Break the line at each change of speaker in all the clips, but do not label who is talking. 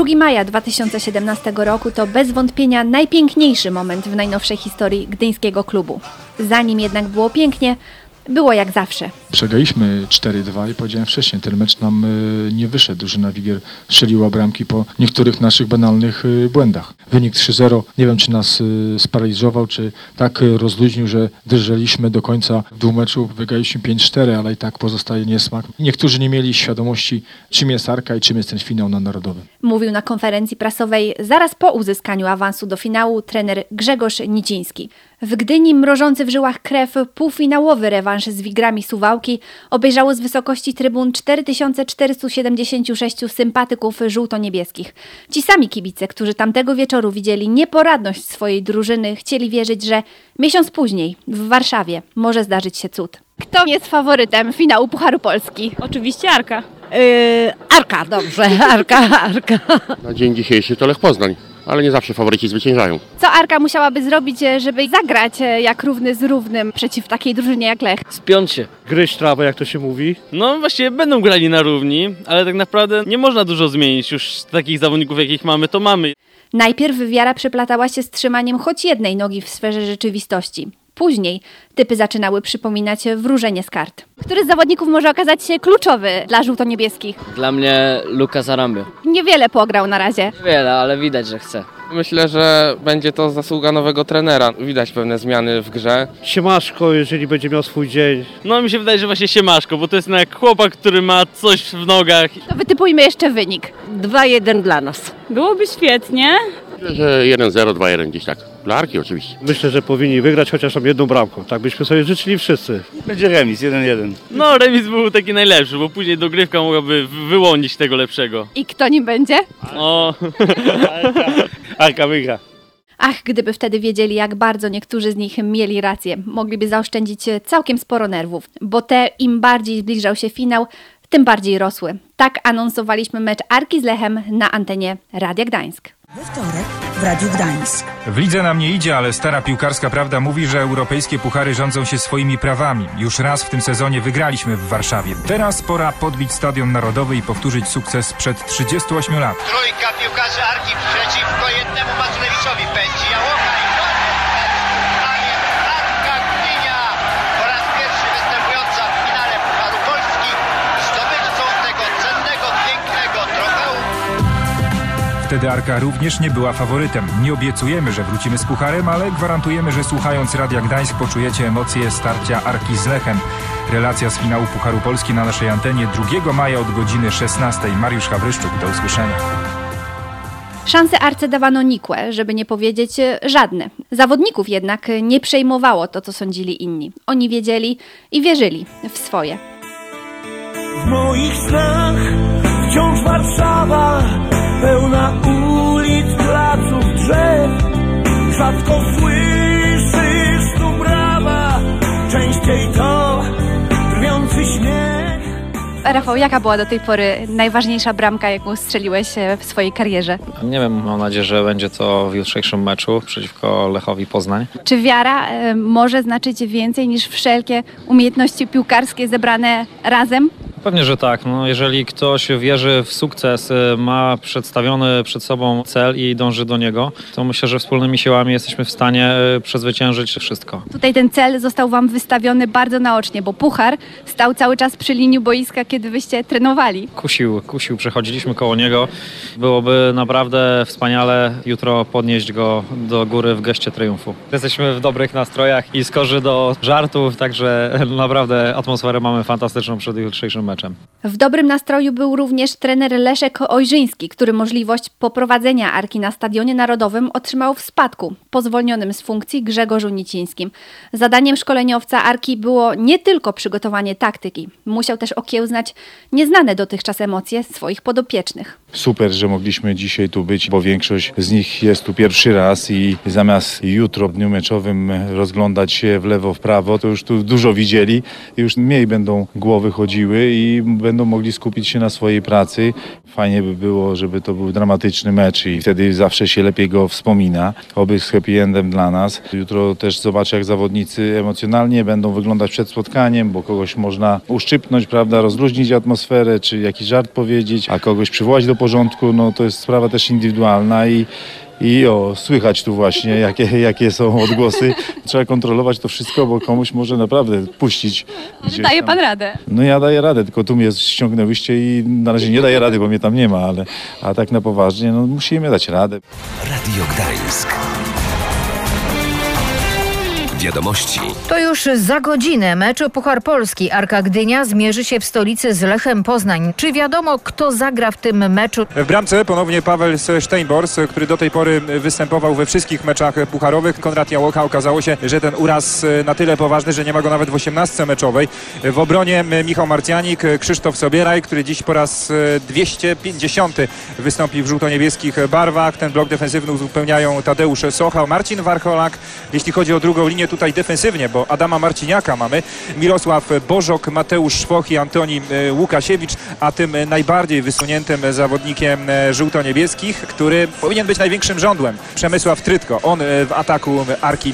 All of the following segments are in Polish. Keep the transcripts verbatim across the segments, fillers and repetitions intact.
drugiego maja dwa tysiące siedemnastego roku to bez wątpienia najpiękniejszy moment w najnowszej historii gdyńskiego klubu. Zanim jednak było pięknie, było jak zawsze.
Przegraliśmy cztery dwa i powiedziałem wcześniej, ten mecz nam y, nie wyszedł. Drużyna Wigier strzeliła bramki po niektórych naszych banalnych y, błędach. Wynik trzy zero, nie wiem czy nas y, sparaliżował, czy tak y, rozluźnił, że drżeliśmy do końca w dwóch meczów. Wygraliśmy pięć cztery, ale i tak pozostaje niesmak. Niektórzy nie mieli świadomości, czym jest Arka i czym jest ten finał na Narodowym.
Mówił na konferencji prasowej zaraz po uzyskaniu awansu do finału trener Grzegorz Niciński. W Gdyni mrożący w żyłach krew półfinałowy rewanż z Wigrami Suwałki obejrzało z wysokości trybun cztery tysiące czterysta siedemdziesiąt sześć sympatyków żółto-niebieskich. Ci sami kibice, którzy tamtego wieczoru widzieli nieporadność swojej drużyny, chcieli wierzyć, że miesiąc później w Warszawie może zdarzyć się cud. Kto jest faworytem finału Pucharu Polski?
Oczywiście Arka.
Yy, Arka, dobrze, Arka, Arka.
Na dzień dzisiejszy to Lech Poznań, ale nie zawsze faworyci zwyciężają.
Co Arka musiałaby zrobić, żeby zagrać jak równy z równym przeciw takiej drużynie jak Lech?
Spiąć się.
Gryźć trawę, jak to się mówi.
No właściwie będą grali na równi, ale tak naprawdę nie można dużo zmienić. Już takich zawodników, jakich mamy, to mamy.
Najpierw wiara przeplatała się z trzymaniem choć jednej nogi w sferze rzeczywistości. Później typy zaczynały przypominać wróżenie z kart. Który z zawodników może okazać się kluczowy dla żółto-niebieskich?
Dla mnie Lukas Arambio.
Niewiele pograł na razie.
Wiele, ale widać, że chce.
Myślę, że będzie to zasługa nowego trenera. Widać pewne zmiany w grze.
Siemaszko, jeżeli będzie miał swój dzień.
No mi się wydaje, że właśnie Siemaszko, bo to jest jak chłopak, który ma coś w nogach.
To wytypujmy jeszcze wynik.
dwa jeden dla nas.
Byłoby świetnie.
Myślę, że jeden zero, dwa jeden gdzieś tak. Dla Arki oczywiście.
Myślę, że powinni wygrać chociaż tam jedną bramką. Tak byśmy sobie życzyli wszyscy.
Będzie remis, jeden jeden.
No remis był taki najlepszy, bo później dogrywka mogłaby wyłonić tego lepszego.
I kto nim będzie?
O.
Arka, Arka wygra.
Ach, gdyby wtedy wiedzieli, jak bardzo niektórzy z nich mieli rację. Mogliby zaoszczędzić całkiem sporo nerwów, bo te im bardziej zbliżał się finał, tym bardziej rosły. Tak anonsowaliśmy mecz Arki z Lechem na antenie Radia Gdańsk.
We wtorek w Radiu Gdańsk.
W lidze nam nie idzie, ale stara piłkarska prawda mówi, że europejskie puchary rządzą się swoimi prawami. Już raz w tym sezonie wygraliśmy w Warszawie. Teraz pora podbić Stadion Narodowy i powtórzyć sukces sprzed trzydziestu ośmiu lat.
Trójka piłkarzy Arki przeciwko jednemu Machlewiczowi. Pędzi Jałocha i a jest Arka Gdynia po raz pierwszy występująca w finale Pucharu Polski, zdobywcą tego cennego, pięknego trofeum.
Wtedy Arka również nie była faworytem. Nie obiecujemy, że wrócimy z pucharem, ale gwarantujemy, że słuchając Radia Gdańsk poczujecie emocje starcia Arki z Lechem. Relacja z finału Pucharu Polski na naszej antenie drugiego maja od godziny szesnastej. Mariusz Hawryszczuk, do usłyszenia.
Szanse Arce dawano nikłe, żeby nie powiedzieć żadne. Zawodników jednak nie przejmowało to, co sądzili inni. Oni wiedzieli i wierzyli w swoje.
W moich snach wciąż Warszawa, pełna ulic, placów, drzew. Rzadko słyszysz tu brawa, częściej to drwiący śmiech.
Rafał, jaka była do tej pory najważniejsza bramka, jaką strzeliłeś w swojej karierze?
Nie wiem, mam nadzieję, że będzie to w jutrzejszym meczu przeciwko Lechowi Poznań.
Czy wiara y, może znaczyć więcej niż wszelkie umiejętności piłkarskie zebrane razem?
Pewnie, że tak. No, jeżeli ktoś wierzy w sukces, ma przedstawiony przed sobą cel i dąży do niego, to myślę, że wspólnymi siłami jesteśmy w stanie przezwyciężyć wszystko.
Tutaj ten cel został wam wystawiony bardzo naocznie, bo puchar stał cały czas przy linii boiska, kiedy wyście trenowali.
Kusił, kusił, przechodziliśmy koło niego. Byłoby naprawdę wspaniale jutro podnieść go do góry w geście triumfu. Jesteśmy w dobrych nastrojach i skorzy do żartów, także naprawdę atmosferę mamy fantastyczną przed jutrzejszym meczem.
W dobrym nastroju był również trener Leszek Ojrzyński, który możliwość poprowadzenia Arki na Stadionie Narodowym otrzymał w spadku, po zwolnionym z funkcji Grzegorzu Nicińskim. Zadaniem szkoleniowca Arki było nie tylko przygotowanie taktyki, musiał też okiełznać nieznane dotychczas emocje swoich podopiecznych.
Super, że mogliśmy dzisiaj tu być, bo większość z nich jest tu pierwszy raz i zamiast jutro w dniu meczowym rozglądać się w lewo, w prawo, to już tu dużo widzieli i już mniej będą głowy chodziły
i będą mogli skupić się na swojej pracy. Fajnie by było, żeby to był dramatyczny mecz i wtedy zawsze się lepiej go wspomina. Oby z happy endem dla nas. Jutro też zobaczę, jak zawodnicy emocjonalnie będą wyglądać przed spotkaniem, bo kogoś można uszczypnąć, prawda, rozluźnić atmosferę, czy jakiś żart powiedzieć, a kogoś przywołać do porządku, no to jest sprawa też indywidualna i I o, słychać tu właśnie, jakie, jakie są odgłosy. Trzeba kontrolować to wszystko, bo komuś może naprawdę puścić.
Ale daje pan radę.
No ja daję radę, tylko tu mnie ściągnęłyście i na razie nie daję rady, bo mnie tam nie ma, ale a tak na poważnie, no musimy dać radę.
Radio Gdańsk. Wiadomości.
To już za godzinę mecz Puchar Polski. Arka Gdynia zmierzy się w stolicy z Lechem Poznań. Czy wiadomo, kto zagra w tym meczu?
W bramce ponownie Paweł Steinbors, który do tej pory występował we wszystkich meczach pucharowych. Konrad Jałocha, okazało się, że ten uraz na tyle poważny, że nie ma go nawet w osiemnastce meczowej. W obronie Michał Marcianik, Krzysztof Sobieraj, który dziś po raz dwieście pięćdziesiąty wystąpi w żółto-niebieskich barwach. Ten blok defensywny uzupełniają Tadeusz Socha, Marcin Warcholak. Jeśli chodzi o drugą linię, tutaj defensywnie, bo Adama Marciniaka mamy, Mirosław Bożok, Mateusz Szwoch i Antoni Łukasiewicz, a tym najbardziej wysuniętym zawodnikiem żółto-niebieskich, który powinien być największym żądłem, Przemysław Trytko. On w ataku Arki.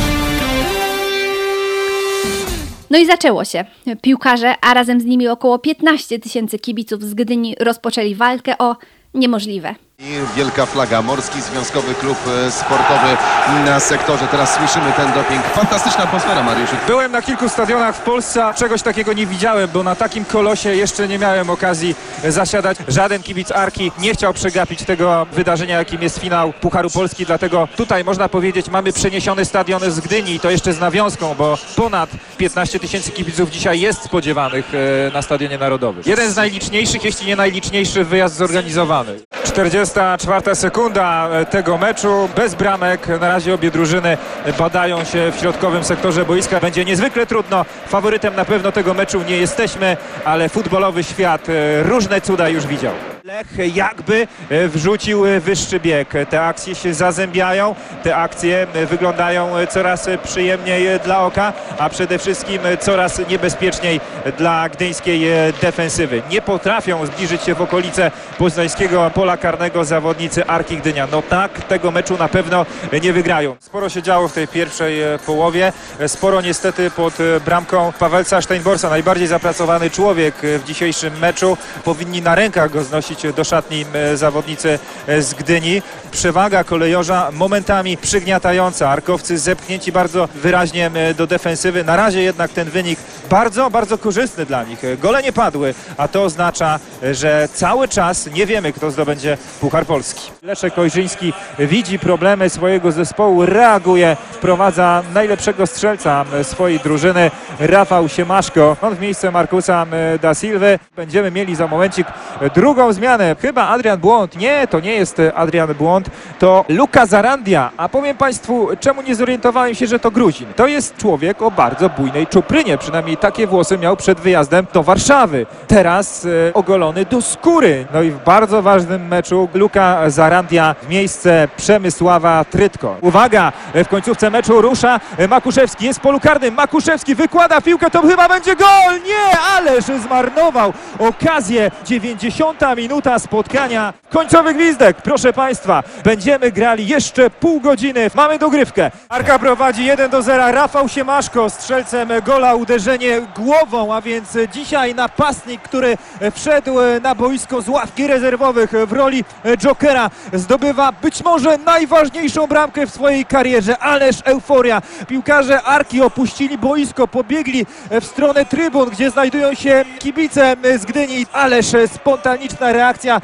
No i zaczęło się. Piłkarze, a razem z nimi około piętnaście tysięcy kibiców z Gdyni rozpoczęli walkę o niemożliwe.
I wielka flaga, Morski Związkowy Klub Sportowy na sektorze. Teraz słyszymy ten doping. Fantastyczna atmosfera, Mariuszu.
Byłem na kilku stadionach w Polsce, a czegoś takiego nie widziałem, bo na takim kolosie jeszcze nie miałem okazji zasiadać. Żaden kibic Arki nie chciał przegapić tego wydarzenia, jakim jest finał Pucharu Polski, dlatego tutaj można powiedzieć, mamy przeniesiony stadion z Gdyni i to jeszcze z nawiązką, bo ponad piętnaście tysięcy kibiców dzisiaj jest spodziewanych na Stadionie Narodowym. Jeden z najliczniejszych, jeśli nie najliczniejszy wyjazd zorganizowany. czterdziesta czwarta sekunda tego meczu, bez bramek. Na razie obie drużyny badają się w środkowym sektorze boiska. Będzie niezwykle trudno. Faworytem na pewno tego meczu nie jesteśmy, ale futbolowy świat różne cuda już widział. Lech jakby wrzucił wyższy bieg. Te akcje się zazębiają, te akcje wyglądają coraz przyjemniej dla oka, a przede wszystkim coraz niebezpieczniej dla gdyńskiej defensywy. Nie potrafią zbliżyć się w okolice poznańskiego pola karnego zawodnicy Arki Gdynia. No tak, tego meczu na pewno nie wygrają. Sporo się działo w tej pierwszej połowie. Sporo niestety pod bramką Pawelca Steinborsa. Najbardziej zapracowany człowiek w dzisiejszym meczu. Powinni na rękach go znosić do szatni zawodnicy z Gdyni. Przewaga kolejorza momentami przygniatająca. Arkowcy zepchnięci bardzo wyraźnie do defensywy. Na razie jednak ten wynik bardzo, bardzo korzystny dla nich. Gole nie padły, a to oznacza, że cały czas nie wiemy, kto zdobędzie Puchar Polski. Leszek Ojrzyński widzi problemy swojego zespołu, reaguje, wprowadza najlepszego strzelca swojej drużyny, Rafał Siemaszko. On w miejsce Markusa da Silwy. Będziemy mieli za momencik drugą zmianę. Chyba Adrian Błąd. Nie, to nie jest Adrian Błąd, to Luka Zarandia. A powiem Państwu, czemu nie zorientowałem się, że to Gruzin. To jest człowiek o bardzo bujnej czuprynie. Przynajmniej takie włosy miał przed wyjazdem do Warszawy. Teraz e, ogolony do skóry. No i w bardzo ważnym meczu Luka Zarandia w miejsce Przemysława Trytko. Uwaga, w końcówce meczu rusza Makuszewski. Jest w polu karnym. Makuszewski wykłada piłkę, to chyba będzie gol! Nie, ależ zmarnował okazję. dziewięćdziesiąta minuta spotkania. Końcowy gwizdek, proszę Państwa. Będziemy grali jeszcze pół godziny. Mamy dogrywkę. Arka prowadzi jeden do zera. Rafał Siemaszko strzelcem gola, uderzenie głową, a więc dzisiaj napastnik, który wszedł na boisko z ławki rezerwowych w roli jokera, zdobywa być może najważniejszą bramkę w swojej karierze. Ależ euforia. Piłkarze Arki opuścili boisko, pobiegli w stronę trybun, gdzie znajdują się kibice z Gdyni. Ależ spontaniczna reakcja.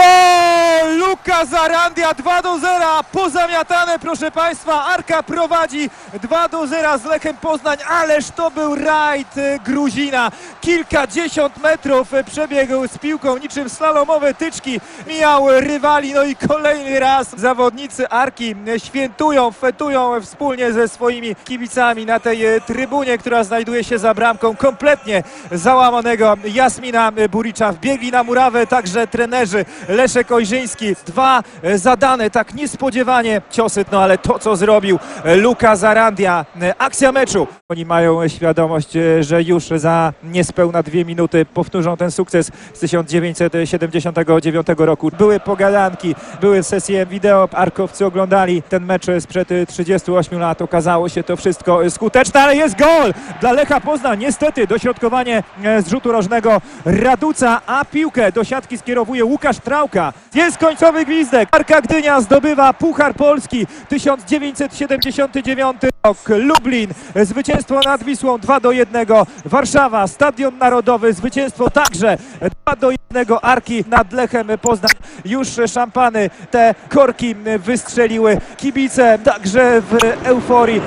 Gol! Luka Zarandia dwa do zera. Pozamiatane, proszę Państwa. Arka prowadzi dwa do zera z Lechem Poznań. Ależ to był rajd Gruzina. Kilkadziesiąt metrów przebiegł z piłką niczym slalomowe tyczki. Mijał rywali. No i kolejny raz zawodnicy Arki świętują, fetują wspólnie ze swoimi kibicami na tej trybunie, która znajduje się za bramką kompletnie załamanego Jasmina Buricza. Wbiegli na murawę także
doskonale trenerzy. Leszek Ojrzyński, dwa zadane tak niespodziewanie ciosy, no ale to co zrobił Luka Zarandia, akcja meczu. Oni mają świadomość, że już za niespełna dwie minuty powtórzą ten sukces z tysiąc dziewięćset siedemdziesiątego dziewiątego roku. Były pogadanki, były sesje wideo, arkowcy oglądali ten mecz sprzed trzydziestu ośmiu lat. Okazało się to wszystko skuteczne, ale jest gol dla Lecha Poznań. Niestety dośrodkowanie z rzutu rożnego Raduca, a piłkę do siatki skierowuje Łukasz Trałka. Jest końcowy gwizdek. Arka Gdynia zdobywa Puchar Polski tysiąc dziewięćset siedemdziesiąty dziewiąty rok. Lublin, zwycięstwo nad Wisłą dwa do jednego. Warszawa, Stadion Narodowy, zwycięstwo także dwa do jednego Arki nad Lechem Poznań. Już szampany, te korki wystrzeliły. Kibice także w euforii.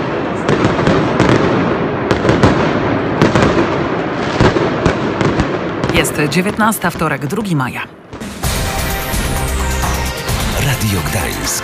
Jest dziewiętnasta, wtorek, drugiego maja.
Radio Gdańsk.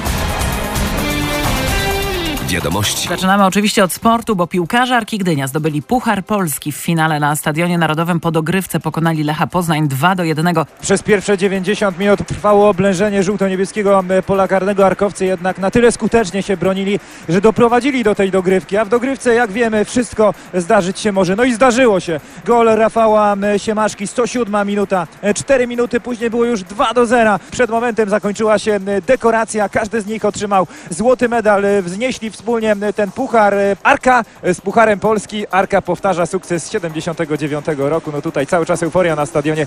Wiadomości.
Zaczynamy oczywiście od sportu, bo piłkarze Arki Gdynia zdobyli Puchar Polski w finale na Stadionie Narodowym po dogrywce. Pokonali Lecha Poznań dwa do jednego.
Przez pierwsze dziewięćdziesiąt minut trwało oblężenie żółto-niebieskiego pola karnego. Arkowcy jednak na tyle skutecznie się bronili, że doprowadzili do tej dogrywki. A w dogrywce, jak wiemy, wszystko zdarzyć się może. No i zdarzyło się. Gol Rafała Siemaszki, sto siódma minuta. cztery minuty później było już dwa do zera. Przed momentem zakończyła się dekoracja. Każdy z nich otrzymał złoty medal. Wznieśli wspólnie ten puchar. Arka z Pucharem Polski. Arka powtarza sukces z siedemdziesiątego dziewiątego roku. No tutaj cały czas euforia na stadionie.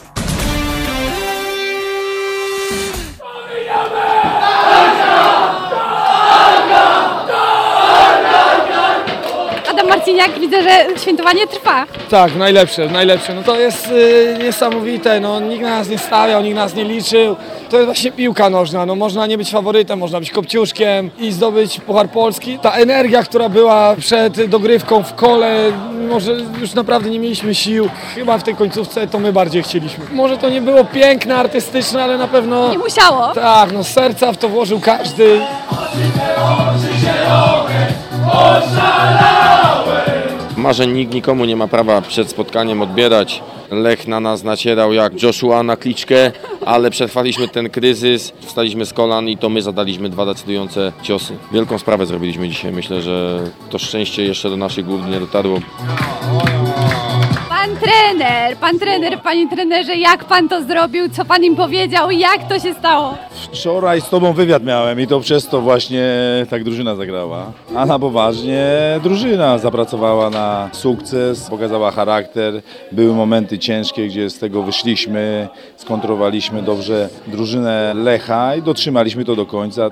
Adam Marciniak, widzę, że świętowanie trwa.
Tak, najlepsze, najlepsze. No to jest y, niesamowite, no nikt nas nie stawiał, nikt nas nie liczył. To jest właśnie piłka nożna, no można nie być faworytem, można być kopciuszkiem i zdobyć Puchar Polski. Ta energia, która była przed dogrywką w kole, może już naprawdę nie mieliśmy sił. Chyba w tej końcówce to my bardziej chcieliśmy. Może to nie było piękne, artystyczne, ale na pewno...
Nie musiało.
Tak, no serca w to włożył każdy.
Marzeń nikt nikomu nie ma prawa przed spotkaniem odbierać. Lech na nas nacierał jak Joshua na kliczkę, ale przetrwaliśmy ten kryzys, wstaliśmy z kolan i to my zadaliśmy dwa decydujące ciosy. Wielką sprawę zrobiliśmy dzisiaj. Myślę, że to szczęście jeszcze do naszych głów nie dotarło.
Pan trener, pan trener, panie trenerze, jak pan to zrobił, co pan im powiedział, jak to się stało?
Wczoraj z tobą wywiad miałem i to przez to właśnie tak drużyna zagrała. A na poważnie drużyna zapracowała na sukces, pokazała charakter. Były momenty ciężkie, gdzie z tego wyszliśmy, skontrolowaliśmy dobrze drużynę Lecha i dotrzymaliśmy to do końca.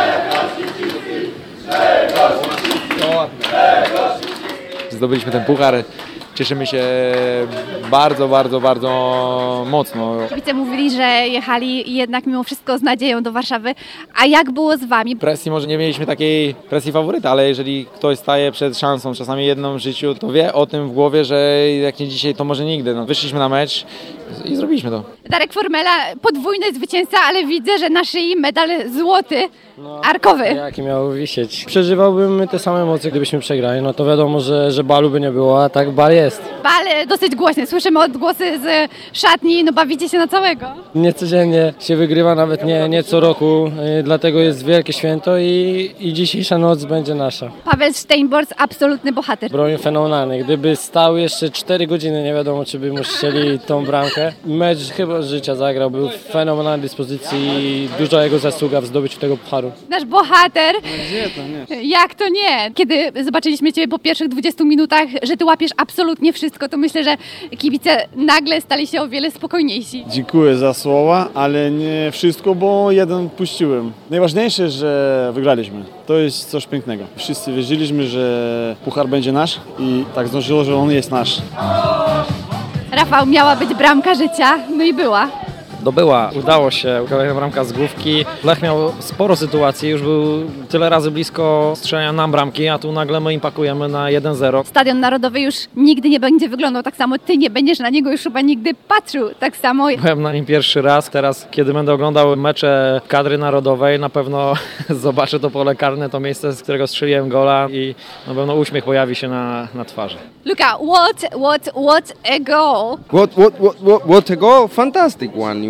Zdobyliśmy ten puchar. Cieszymy się bardzo, bardzo, bardzo mocno.
Kibice mówili, że jechali jednak mimo wszystko z nadzieją do Warszawy. A jak było z wami?
Presji może nie mieliśmy takiej presji faworyta, ale jeżeli ktoś staje przed szansą, czasami jedną w życiu, to wie o tym w głowie, że jak nie dzisiaj, to może nigdy. No, wyszliśmy na mecz i zrobiliśmy to.
Darek Formela, podwójny zwycięzca, ale widzę, że na szyi medal złoty, arkowy.
Jaki miał wisieć? Przeżywałbym te same emocje, gdybyśmy przegrali. No to wiadomo, że, że balu by nie było, a tak bal jest.
Bal dosyć głośny, słyszymy odgłosy z szatni, no bawicie się na całego.
Nie codziennie się wygrywa, nawet nie, nie co roku, yy, dlatego jest wielkie święto i, i dzisiejsza noc będzie nasza.
Paweł Steinborz, absolutny bohater.
Broń fenomenalny. Gdyby stał jeszcze cztery godziny, nie wiadomo, czy by mu strzeli tą bramkę. Mecz chyba życia zagrał, był w fenomenalnej dyspozycji i duża jego zasługa w zdobyciu tego pucharu.
Nasz bohater.
Gdzie to nie?
Jak to nie? Kiedy zobaczyliśmy Ciebie po pierwszych dwudziestu minutach, że Ty łapiesz absolutnie wszystko, to myślę, że kibice nagle stali się o wiele spokojniejsi.
Dziękuję za słowa, ale nie wszystko, bo jeden puściłem. Najważniejsze, że wygraliśmy. To jest coś pięknego. Wszyscy wierzyliśmy, że puchar będzie nasz i tak zdążyło, że on jest nasz.
Rafał, miała być bramka życia, no i była.
Dobyła, udało się, kolejna bramka z główki. Lech miał sporo sytuacji, już był tyle razy blisko strzelania nam bramki, a tu nagle my im pakujemy na jeden zero.
Stadion Narodowy już nigdy nie będzie wyglądał tak samo, ty nie będziesz na niego już chyba nigdy patrzył tak samo.
Byłem na nim pierwszy raz, teraz kiedy będę oglądał mecze kadry narodowej, na pewno zobaczę to pole karne, to miejsce, z którego strzeliłem gola i na pewno uśmiech pojawi się na, na twarzy.
Luka, what, what, what a goal!
What, what, what, what, what a goal! Fantastic one, you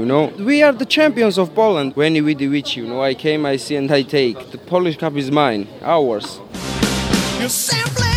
you know. We are the champions of Poland. When we defeat you, you know, I came, I see and I take. The Polish cup is mine, ours.
You're simply